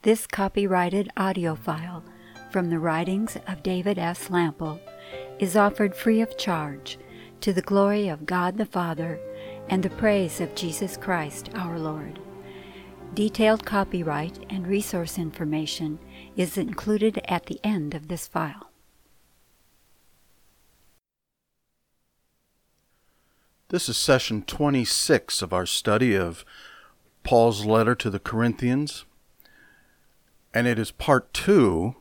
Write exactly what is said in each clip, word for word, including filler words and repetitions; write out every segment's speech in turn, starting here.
This copyrighted audio file from the writings of David S. Lample is offered free of charge to the glory of God the Father and the praise of Jesus Christ our Lord. Detailed copyright and resource information is included at the end of this file. This is session twenty-six of our study of Paul's letter to the Corinthians, and it is part two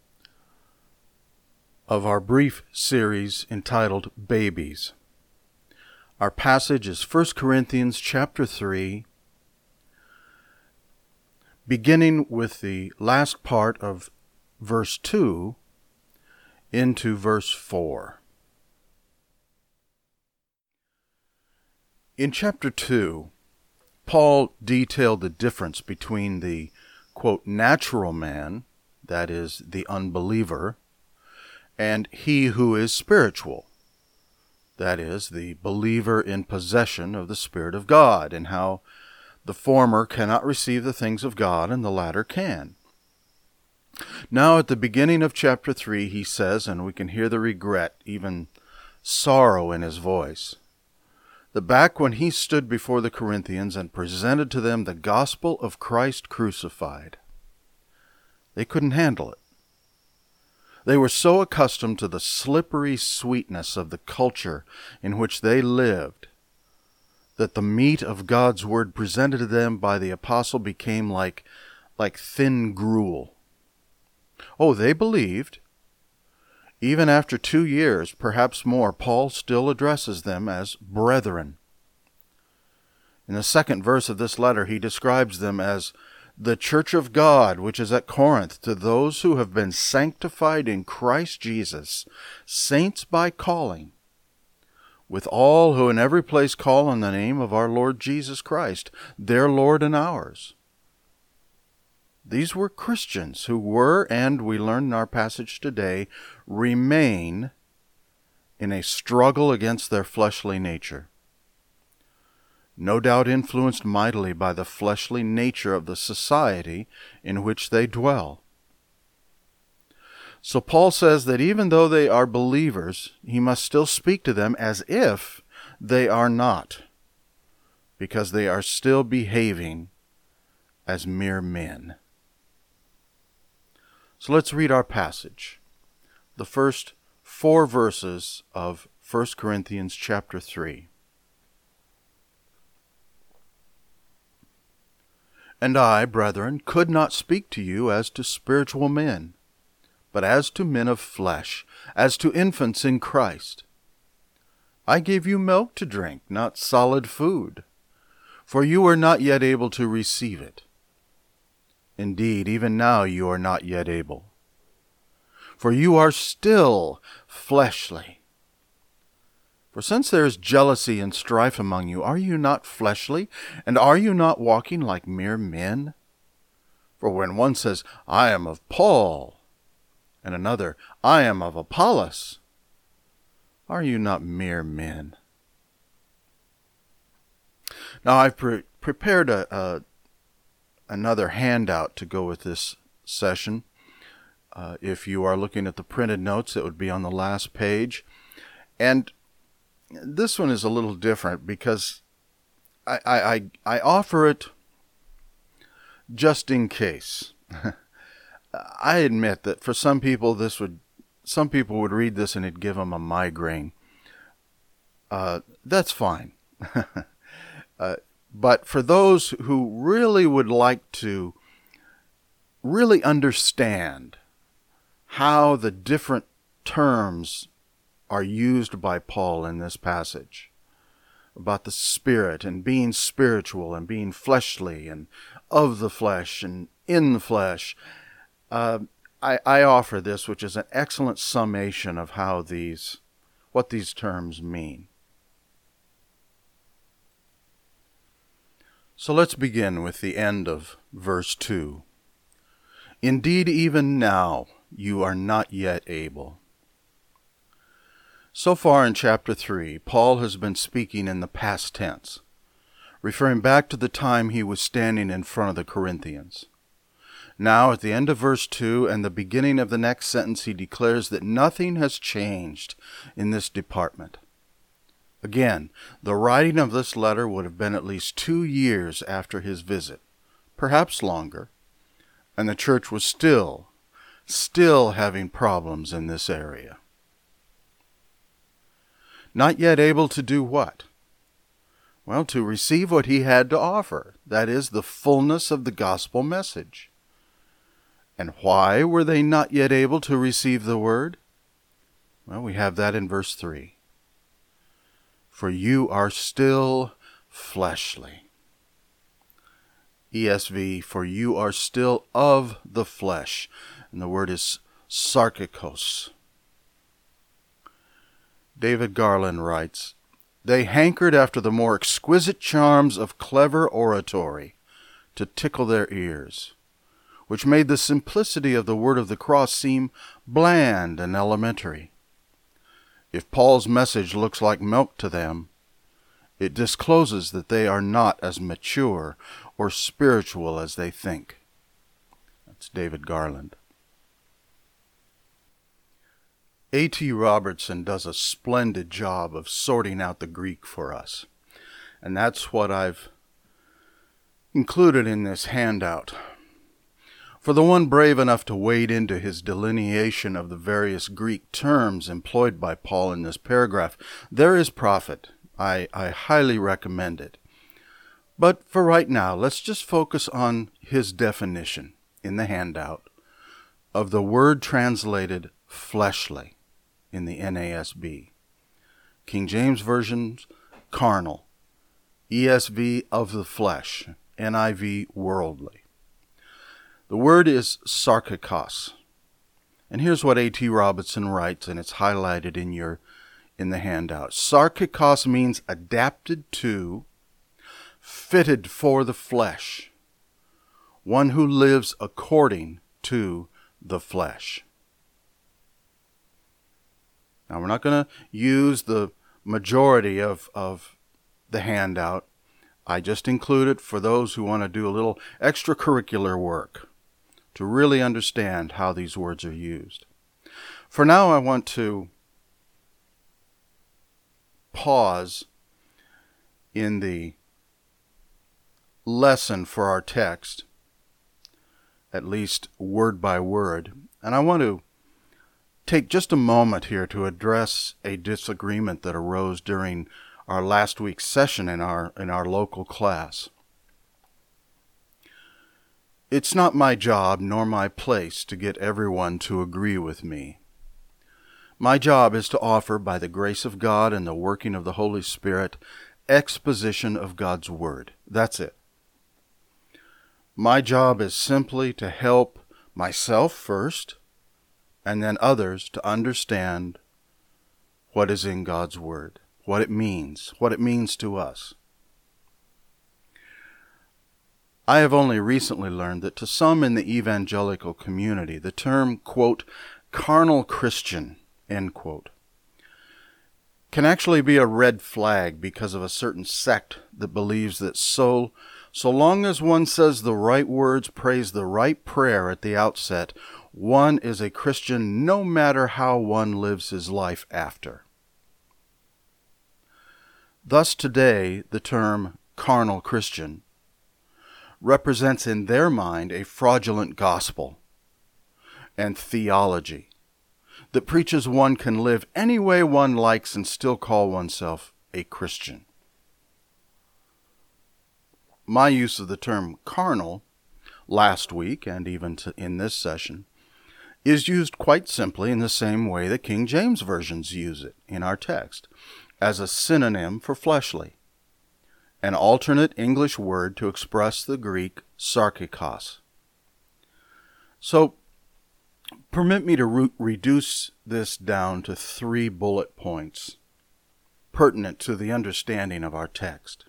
of our brief series entitled Babies. Our passage is First Corinthians chapter three, beginning with the last part of verse two into verse four. In chapter two, Paul detailed the difference between the, quote, natural man, that is, the unbeliever, and he who is spiritual, that is, the believer in possession of the Spirit of God, and how the former cannot receive the things of God and the latter can. Now at the beginning of chapter three, he says, and we can hear the regret, even sorrow in his voice, that back when he stood before the Corinthians and presented to them the gospel of Christ crucified, they couldn't handle it. They were so accustomed to the slippery sweetness of the culture in which they lived that the meat of God's word presented to them by the apostle became like, like thin gruel. Oh, they believed. Even after two years, perhaps more, Paul still addresses them as brethren. In the second verse of this letter, he describes them as the church of God, which is at Corinth, to those who have been sanctified in Christ Jesus, saints by calling, with all who in every place call on the name of our Lord Jesus Christ, their Lord and ours. These were Christians who were, and we learn in our passage today, remain in a struggle against their fleshly nature. No doubt influenced mightily by the fleshly nature of the society in which they dwell. So Paul says that even though they are believers, he must still speak to them as if they are not, because they are still behaving as mere men. So let's read our passage, the first four verses of First Corinthians chapter three. And I, brethren, could not speak to you as to spiritual men, but as to men of flesh, as to infants in Christ. I gave you milk to drink, not solid food, for you are not yet able to receive it. Indeed, even now you are not yet able. For you are still fleshly. For since there is jealousy and strife among you, are you not fleshly? And are you not walking like mere men? For when one says, I am of Paul, and another, I am of Apollos, are you not mere men? Now I've pre- prepared a... a another handout to go with this session. Uh, if you are looking at the printed notes, it would be on the last page. And this one is a little different because I, I, I offer it just in case. I admit that for some people this would, some people would read this and it'd give them a migraine. Uh, that's fine. uh, But for those who really would like to really understand how the different terms are used by Paul in this passage, about the Spirit and being spiritual and being fleshly and of the flesh and in the flesh, uh, I, I offer this, which is an excellent summation of how these, what these terms mean. So let's begin with the end of verse two. Indeed, even now you are not yet able. So far in chapter three, Paul has been speaking in the past tense, referring back to the time he was standing in front of the Corinthians. Now, at the end of verse two and the beginning of the next sentence, he declares that nothing has changed in this department. Again, the writing of this letter would have been at least two years after his visit, perhaps longer, and the church was still, still having problems in this area. Not yet able to do what? Well, to receive what he had to offer, that is, the fullness of the gospel message. And why were they not yet able to receive the word? Well, we have that in verse three. For you are still fleshly. E S V, for you are still of the flesh. And the word is sarkikos. David Garland writes, they hankered after the more exquisite charms of clever oratory to tickle their ears, which made the simplicity of the word of the cross seem bland and elementary. If Paul's message looks like milk to them, it discloses that they are not as mature or spiritual as they think. That's David Garland. A T Robertson does a splendid job of sorting out the Greek for us, and that's what I've included in this handout. For the one brave enough to wade into his delineation of the various Greek terms employed by Paul in this paragraph, there is profit. I, I highly recommend it. But for right now, let's just focus on his definition in the handout of the word translated fleshly in the N A S B. King James Version, carnal. E S V, of the flesh. N I V, worldly. The word is sarkikos. And here's what A T Robertson writes, and it's highlighted in your in the handout. Sarkikos means adapted to, fitted for the flesh, one who lives according to the flesh. Now, we're not going to use the majority of, of the handout. I just include it for those who want to do a little extracurricular work to really understand how these words are used. For now, I want to pause in the lesson for our text, at least word by word, and I want to take just a moment here to address a disagreement that arose during our last week's session in our in our local class. It's not my job nor my place to get everyone to agree with me. My job is to offer, by the grace of God and the working of the Holy Spirit, exposition of God's Word. That's it. My job is simply to help myself first, and then others to understand what is in God's Word, what it means, what it means to us. I have only recently learned that to some in the evangelical community, the term, quote, carnal Christian, end quote, can actually be a red flag because of a certain sect that believes that so, so long as one says the right words, prays the right prayer at the outset, one is a Christian no matter how one lives his life after. Thus today, the term carnal Christian represents in their mind a fraudulent gospel and theology that preaches one can live any way one likes and still call oneself a Christian. My use of the term carnal last week and even to, in this session is used quite simply in the same way the King James versions use it in our text, as a synonym for fleshly, an alternate English word to express the Greek sarkikos. So, permit me to re- reduce this down to three bullet points pertinent to the understanding of our text.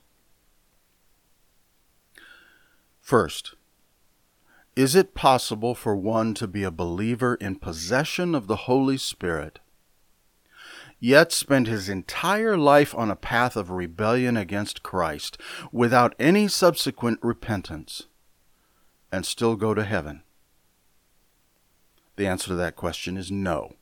First, is it possible for one to be a believer in possession of the Holy Spirit, yet spend his entire life on a path of rebellion against Christ without any subsequent repentance, and still go to heaven? The answer to that question is no.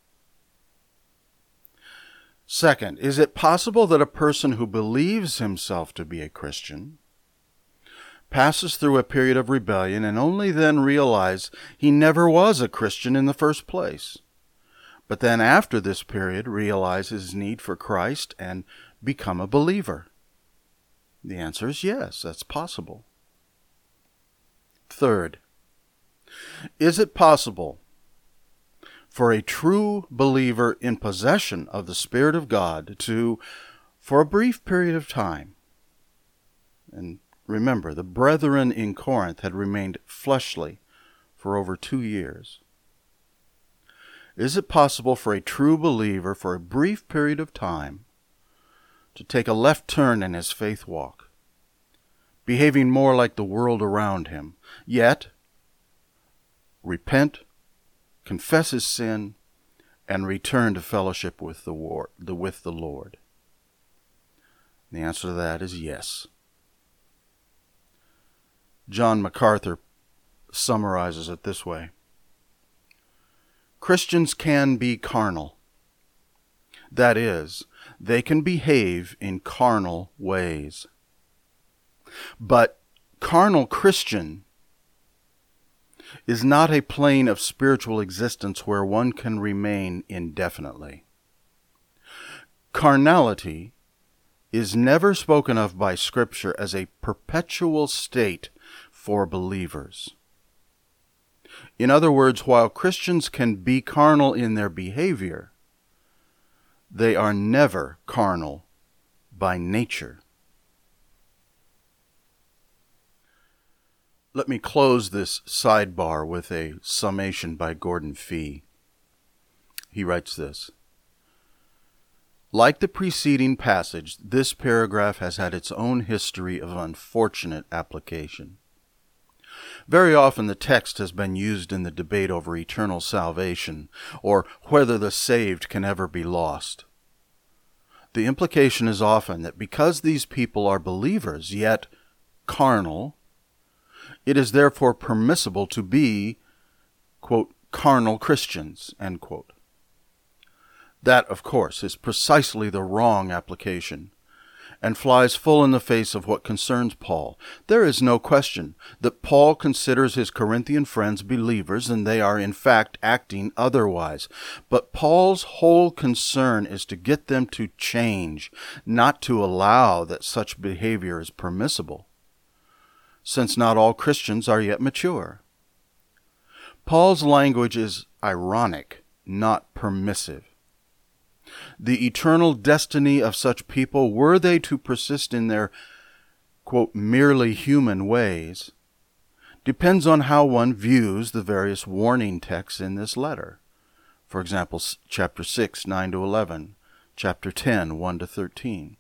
Second, is it possible that a person who believes himself to be a Christian passes through a period of rebellion and only then realizes he never was a Christian in the first place, but then after this period realizes his need for Christ and become a believer? The answer is yes, that's possible. Third, is it possible for a true believer in possession of the Spirit of God to, for a brief period of time, and remember, the brethren in Corinth had remained fleshly for over two years. Is it possible for a true believer for a brief period of time to take a left turn in his faith walk, behaving more like the world around him, yet repent, confess his sin, and return to fellowship with the, war, the, with the Lord? The answer to that is yes. John MacArthur summarizes it this way: Christians can be carnal. That is, they can behave in carnal ways. But carnal Christian is not a plane of spiritual existence where one can remain indefinitely. Carnality is never spoken of by Scripture as a perpetual state for believers. In other words, while Christians can be carnal in their behavior, they are never carnal by nature. Let me close this sidebar with a summation by Gordon Fee. He writes this: like the preceding passage, this paragraph has had its own history of unfortunate application. Very often the text has been used in the debate over eternal salvation, or whether the saved can ever be lost. The implication is often that because these people are believers, yet carnal, it is therefore permissible to be, quote, carnal Christians, end quote. That, of course, is precisely the wrong application, and flies full in the face of what concerns Paul. There is no question that Paul considers his Corinthian friends believers, and they are in fact acting otherwise. But Paul's whole concern is to get them to change, not to allow that such behavior is permissible, since not all Christians are yet mature. Paul's language is ironic, not permissive. The eternal destiny of such people, were they to persist in their, quote, merely human ways, depends on how one views the various warning texts in this letter. For example, chapter six, nine to eleven, chapter ten, one to thirteen.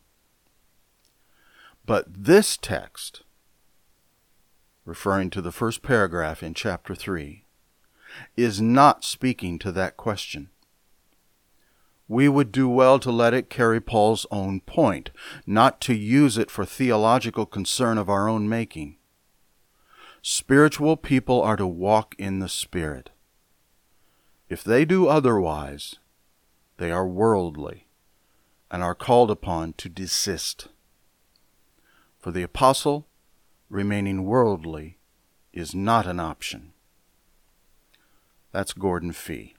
But this text, referring to the first paragraph in chapter three, is not speaking to that question. We would do well to let it carry Paul's own point, not to use it for theological concern of our own making. Spiritual people are to walk in the Spirit. If they do otherwise, they are worldly and are called upon to desist. For the apostle, remaining worldly is not an option. That's Gordon Fee.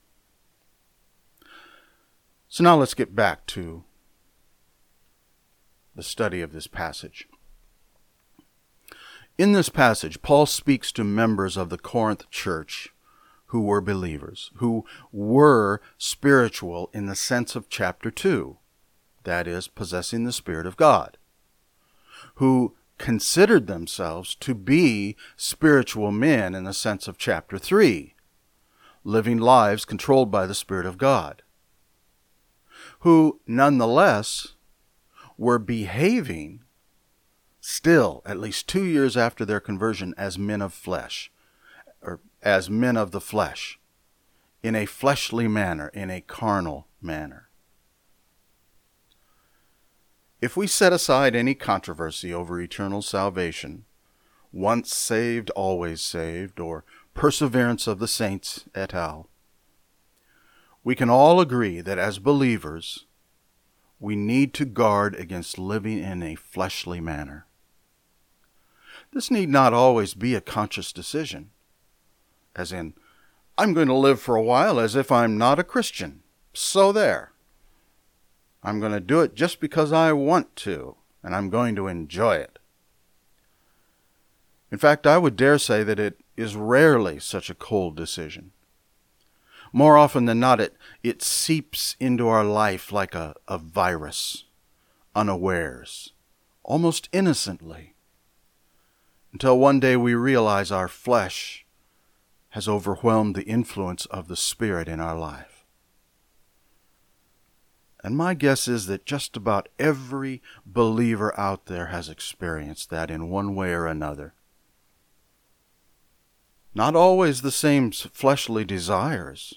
So now let's get back to the study of this passage. In this passage, Paul speaks to members of the Corinth church who were believers, who were spiritual in the sense of chapter two, that is, possessing the Spirit of God, who considered themselves to be spiritual men in the sense of chapter three, living lives controlled by the Spirit of God, who nonetheless were behaving still, at least two years after their conversion, as men of flesh, or as men of the flesh, in a fleshly manner, in a carnal manner. If we set aside any controversy over eternal salvation, once saved, always saved, or Perseverance of the Saints et al. We can all agree that as believers, we need to guard against living in a fleshly manner. This need not always be a conscious decision, as in, I'm going to live for a while as if I'm not a Christian. So there. I'm going to do it just because I want to, and I'm going to enjoy it. In fact, I would dare say that it is rarely such a cold decision. More often than not, it, it seeps into our life like a, a virus, unawares, almost innocently, until one day we realize our flesh has overwhelmed the influence of the Spirit in our life. And my guess is that just about every believer out there has experienced that in one way or another. Not always the same fleshly desires,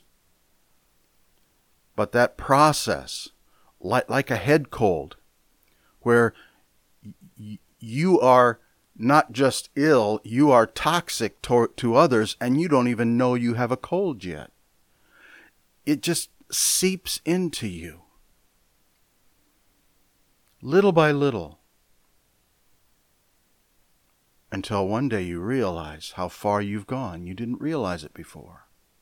but that process, like, like a head cold, where y- you are not just ill, you are toxic to, to others, and you don't even know you have a cold yet. It just seeps into you, little by little, until one day you realize how far you've gone. You didn't realize it before.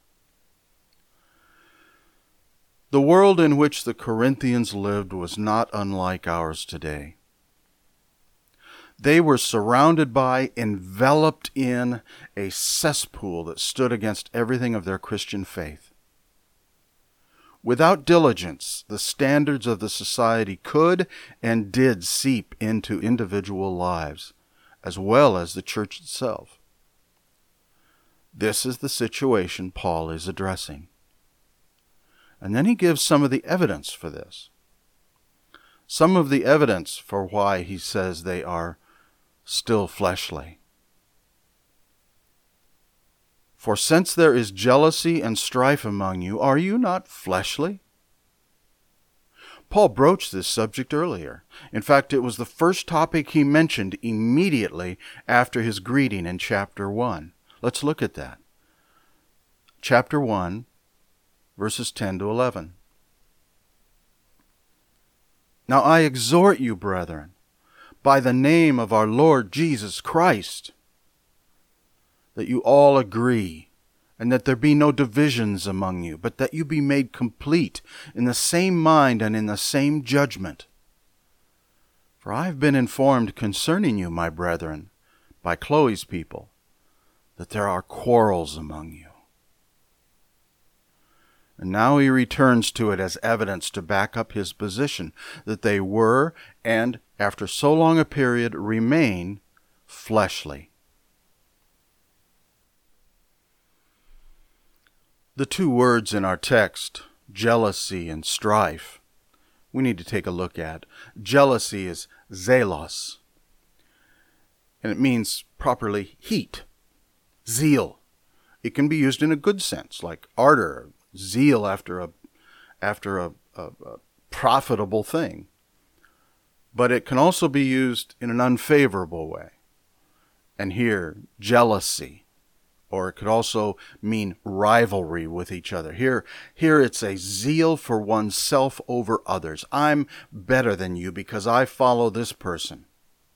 The world in which the Corinthians lived was not unlike ours today. They were surrounded by, enveloped in, a cesspool that stood against everything of their Christian faith. Without diligence, the standards of the society could and did seep into individual lives, as well as the church itself. This is the situation Paul is addressing. And then he gives some of the evidence for this. Some of the evidence for why he says they are still fleshly. For since there is jealousy and strife among you, are you not fleshly? Paul broached this subject earlier. In fact, it was the first topic he mentioned immediately after his greeting in chapter one. Let's look at that. Chapter one, verses ten to eleven. Now I exhort you, brethren, by the name of our Lord Jesus Christ, that you all agree, and that there be no divisions among you, but that you be made complete in the same mind and in the same judgment. For I have been informed concerning you, my brethren, by Chloe's people, that there are quarrels among you. And now he returns to it as evidence to back up his position, that they were, and after so long a period, remain fleshly. The two words in our text, jealousy and strife, we need to take a look at. Jealousy is zelos, and it means properly heat, zeal. It can be used in a good sense, like ardor, zeal after a after a, a, a profitable thing. But it can also be used in an unfavorable way. And here, jealousy. Or it could also mean rivalry with each other. Here, here it's a zeal for oneself over others. I'm better than you because I follow this person.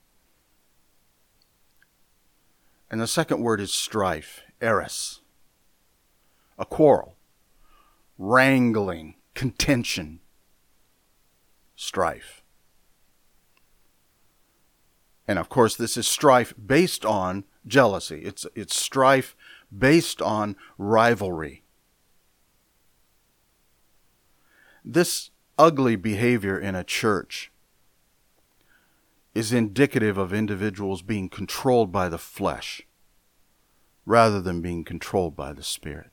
And the second word is strife, eris. A quarrel, wrangling, contention, strife. And of course, this is strife based on jealousy. It's, it's strife based on rivalry. This ugly behavior in a church is indicative of individuals being controlled by the flesh rather than being controlled by the Spirit.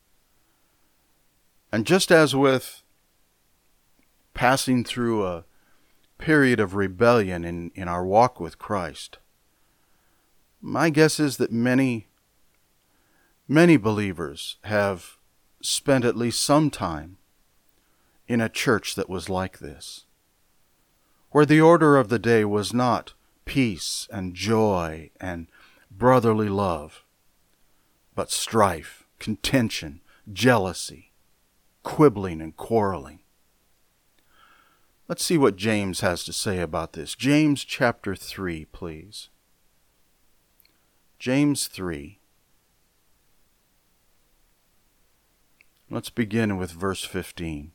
And just as with passing through a period of rebellion in, in our walk with Christ, my guess is that many, many believers have spent at least some time in a church that was like this, where the order of the day was not peace and joy and brotherly love, but strife, contention, jealousy, quibbling and quarreling. Let's see what James has to say about this. James chapter three, please. James three. Let's begin with verse fifteen.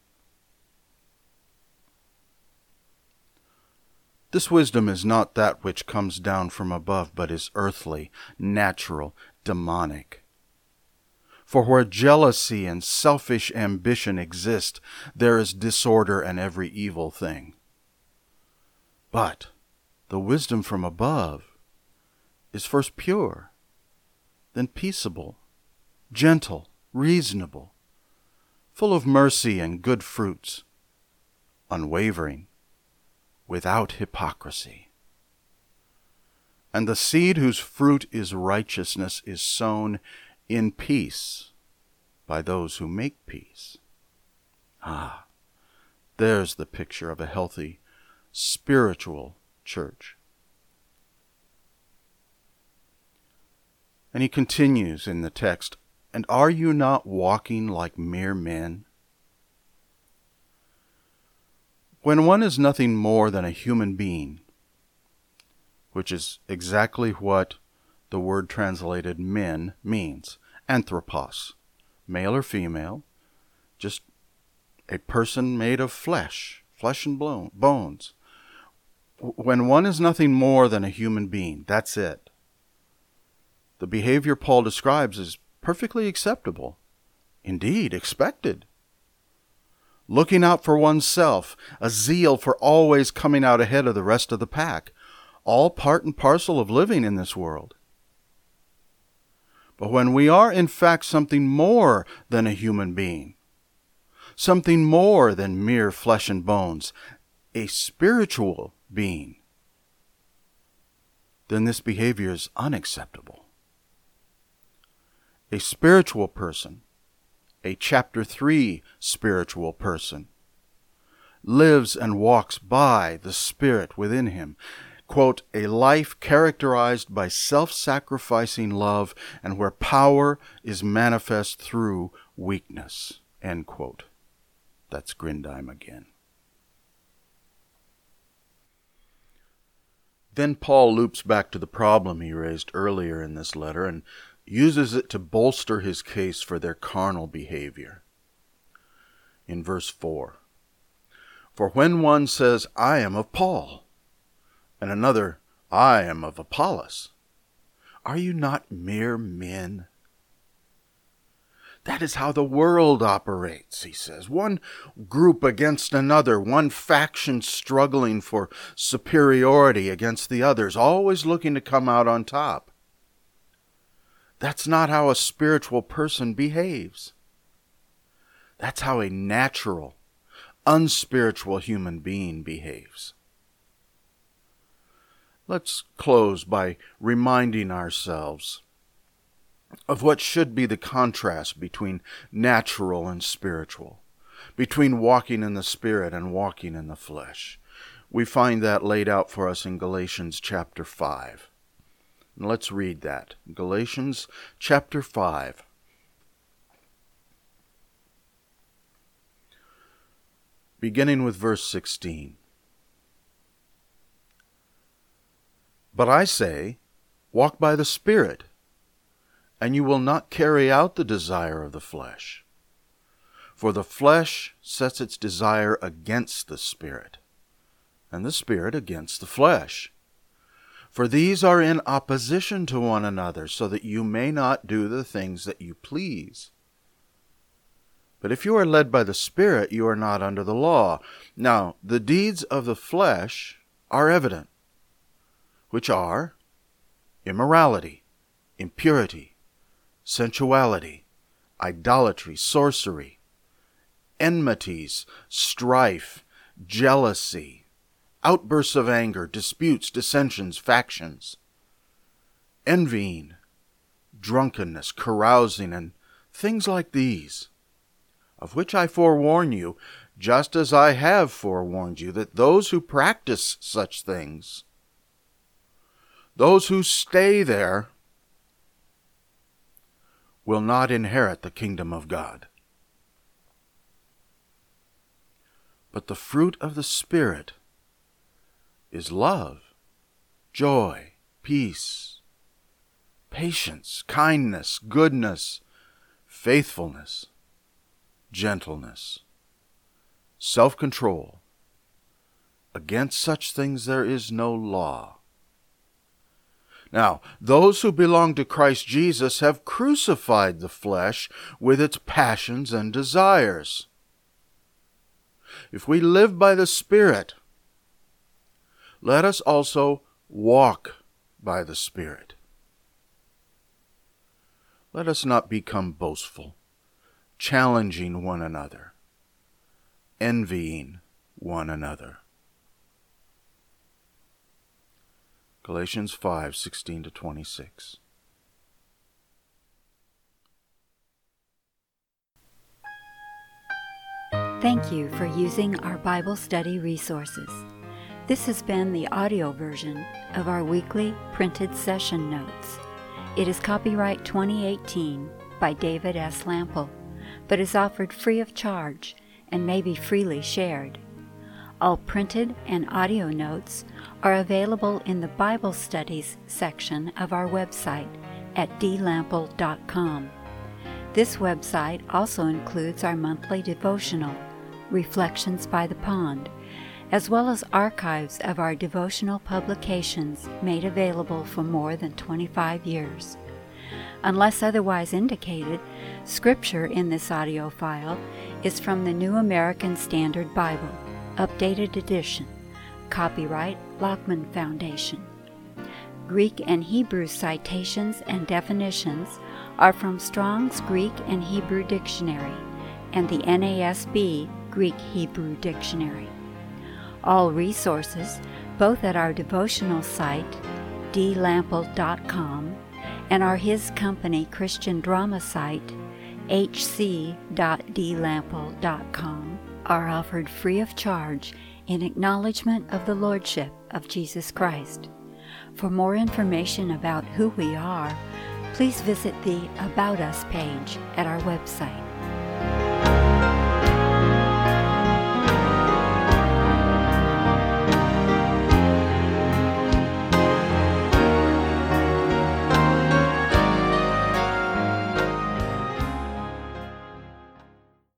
This wisdom is not that which comes down from above, but is earthly, natural, demonic. For where jealousy and selfish ambition exist, there is disorder and every evil thing. But the wisdom from above is first pure, then peaceable, gentle, reasonable, full of mercy and good fruits, unwavering, without hypocrisy. And the seed whose fruit is righteousness is sown in peace by those who make peace. Ah, there's the picture of a healthy, spiritual church. And he continues in the text, and are you not walking like mere men? When one is nothing more than a human being, which is exactly what the word translated men means, anthropos, male or female, just a person made of flesh, flesh and bones. When one is nothing more than a human being, that's it. The behavior Paul describes is perfectly acceptable, indeed expected. Looking out for oneself, a zeal for always coming out ahead of the rest of the pack, all part and parcel of living in this world. But when we are in fact something more than a human being, something more than mere flesh and bones, a spiritual being, then this behavior is unacceptable. A spiritual person, a chapter three spiritual person, lives and walks by the Spirit within him. Quote, a life characterized by self-sacrificing love and where power is manifest through weakness. End quote. That's Grindheim again. Then Paul loops back to the problem he raised earlier in this letter and uses it to bolster his case for their carnal behavior. In verse four, for when one says, I am of Paul, and another, I am of Apollos, are you not mere men? That is how the world operates, he says. One group against another, one faction struggling for superiority against the others, always looking to come out on top. That's not how a spiritual person behaves. That's how a natural, unspiritual human being behaves. Let's close by reminding ourselves of what should be the contrast between natural and spiritual, between walking in the Spirit and walking in the flesh. We find that laid out for us in Galatians chapter five. And let's read that. Galatians chapter five. Beginning with verse sixteen. But I say, walk by the Spirit, and you will not carry out the desire of the flesh. For the flesh sets its desire against the Spirit, and the Spirit against the flesh. For these are in opposition to one another, so that you may not do the things that you please. But if you are led by the Spirit, you are not under the law. Now, the deeds of the flesh are evident, which are immorality, impurity, sensuality, idolatry, sorcery, enmities, strife, jealousy, outbursts of anger, disputes, dissensions, factions, envying, drunkenness, carousing, and things like these, of which I forewarn you, just as I have forewarned you, that those who practice such things, those who stay there, will not inherit the kingdom of God. But the fruit of the Spirit is love, joy, peace, patience, kindness, goodness, faithfulness, gentleness, self-control. Against such things there is no law. Now, those who belong to Christ Jesus have crucified the flesh with its passions and desires. If we live by the Spirit, let us also walk by the Spirit. Let us not become boastful, challenging one another, envying one another. Galatians five, sixteen to twenty-six. Thank you for using our Bible study resources. This has been the audio version of our weekly printed session notes. It is copyright twenty eighteen by David S. Lample, but is offered free of charge and may be freely shared. All printed and audio notes are available in the Bible Studies section of our website at d lample dot com. This website also includes our monthly devotional, Reflections by the Pond, as well as archives of our devotional publications made available for more than twenty-five years. Unless otherwise indicated, scripture in this audio file is from the New American Standard Bible, Updated Edition, copyright Lockman Foundation. Greek and Hebrew citations and definitions are from Strong's Greek and Hebrew Dictionary and the N A S B Greek-Hebrew Dictionary. All resources, both at our devotional site, d lample dot com, and our His Company Christian drama site, h c dot d lample dot com, are offered free of charge in acknowledgement of the Lordship of Jesus Christ. For more information about who we are, please visit the About Us page at our website.